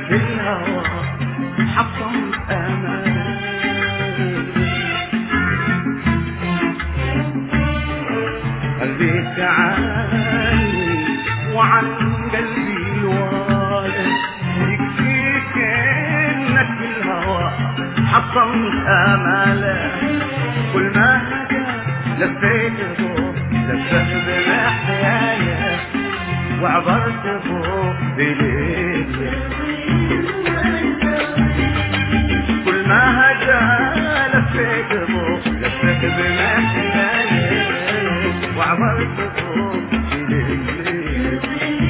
في الهوى حطمت امالي خليك عني وعن قلبي الوالد يكفيك انك في الهوى حطمت امالي كل ما لفيت فوق لفت بمحياي وعبرت فوق بليل كل ما هجا لفيت فوق لفت بمحياي وعبرت فوق بليل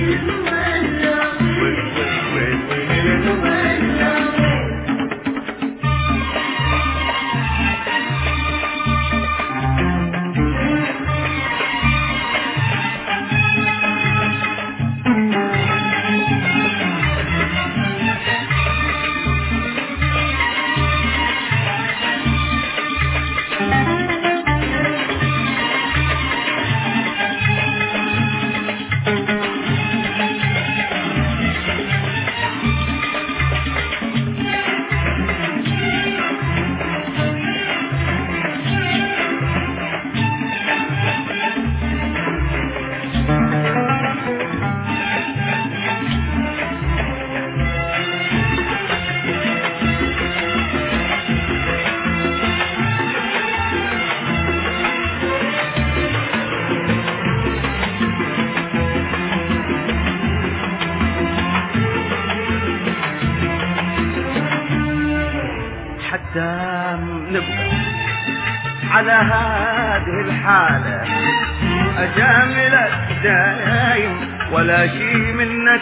نبقى على هذه الحالة أجاملك دايم ولا شي منك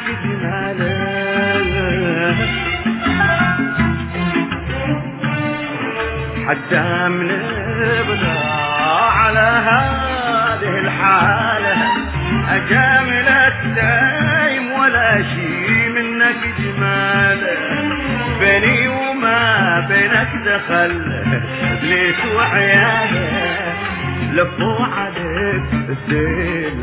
جمالك حتى نبقى على هذه الحالة أجاملك دايم ولا شي منك جمالك بيني وما بينك دخل ليت وعيالك لفوا عليك السيل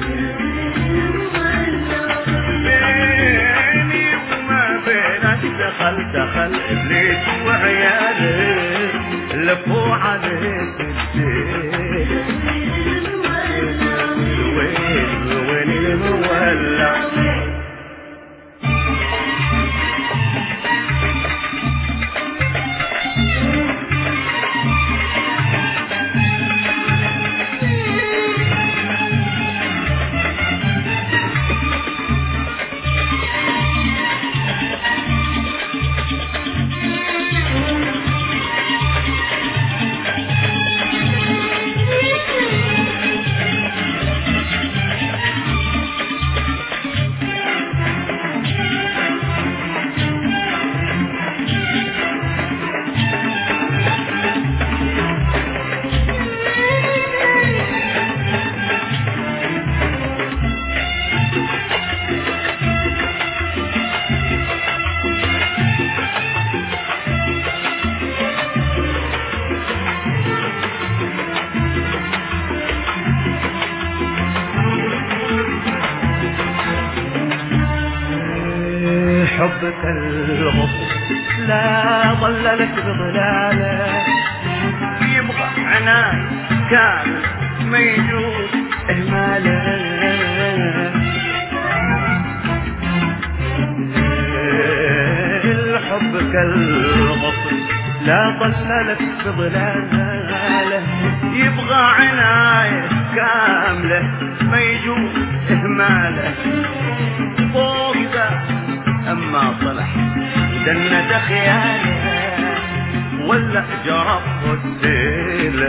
بيني وما بينك دخل ليت وعيالك لفوا عليك السيل وين المولع حبك الغصب لا ظللك بظلاله يبغى عناي كامل ما يجوز اهماله حبك الغصب لا ظللك بظلاله يبغى عناي كامله ما يجوز اهماله فوق ذا أما صلح جنة خياله ولا جرب السيل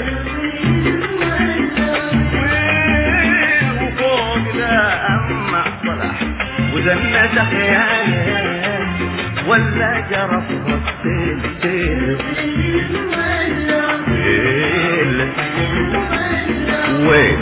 وفوق ذا أما صلح وجنة خياله ولا جرب السيل وين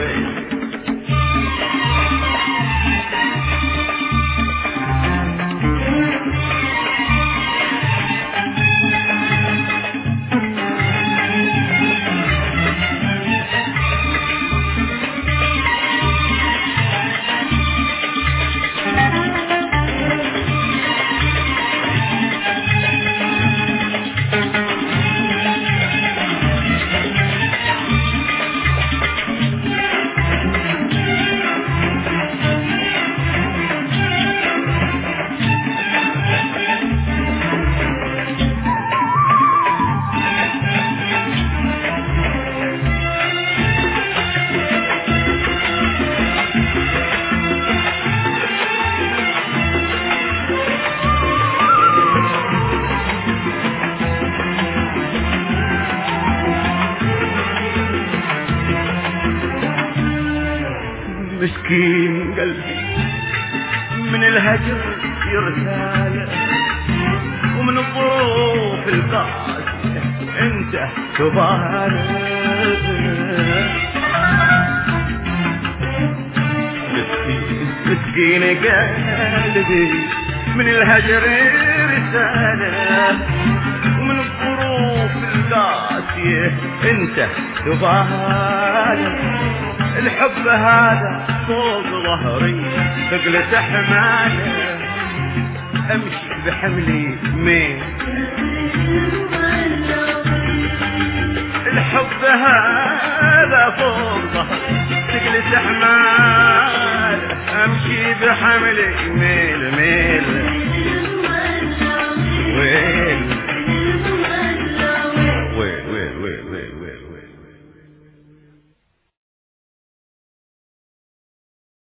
مسكين قلبي من الهجر يرساله ومن الظروف القاسية انت تباله. مسكين قلبي من الهجر يرساله ومن الظروف القاسية انت تباله. الحب هذا فوق ظهري ثقلة حماله امشي بحملي مين. الحب هذا فوق ظهري ثقلة حماله امشي بحملي ميل ميل.